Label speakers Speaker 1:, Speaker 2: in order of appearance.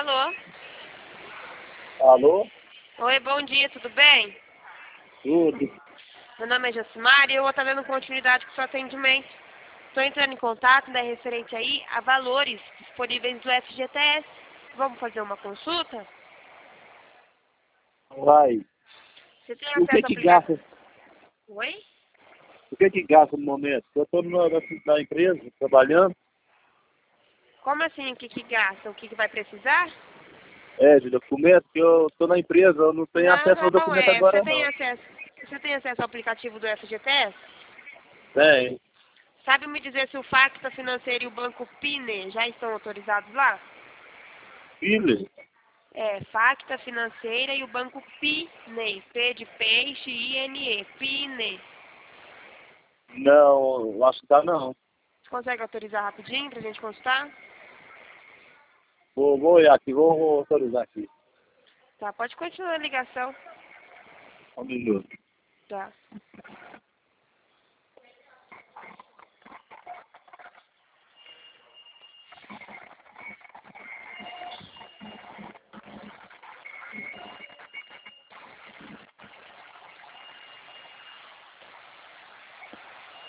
Speaker 1: Alô?
Speaker 2: Alô?
Speaker 1: Oi, bom dia, tudo bem?
Speaker 2: Tudo.
Speaker 1: Meu nome é Josimar e eu vou estar dando continuidade com o seu atendimento. Estou entrando em contato, referente aí a valores disponíveis do FGTS. Vamos fazer uma consulta?
Speaker 2: Vai.
Speaker 1: Você tem
Speaker 2: O que
Speaker 1: acesso ao
Speaker 2: que
Speaker 1: aplicativo?
Speaker 2: gasta?
Speaker 1: Oi?
Speaker 2: O que que gasta no momento? Eu estou na empresa, trabalhando.
Speaker 1: Como assim, o que gasta? O que vai precisar?
Speaker 2: De documento, que eu estou na empresa, eu não tenho
Speaker 1: Não,
Speaker 2: acesso
Speaker 1: tá
Speaker 2: ao
Speaker 1: bom,
Speaker 2: documento agora não.
Speaker 1: você tem acesso ao aplicativo do FGTS?
Speaker 2: Tem.
Speaker 1: Sabe me dizer se o Facta Financeiro e o Banco Pine já estão autorizados lá?
Speaker 2: Filho?
Speaker 1: Facta Financeira e o Banco Pine, P de peixe, I-N-E, Pine.
Speaker 2: Não, acho que tá não.
Speaker 1: Você consegue autorizar rapidinho pra gente consultar?
Speaker 2: Vou olhar aqui, vou autorizar aqui.
Speaker 1: Tá, pode continuar a ligação.
Speaker 2: Um minuto.
Speaker 1: Tá.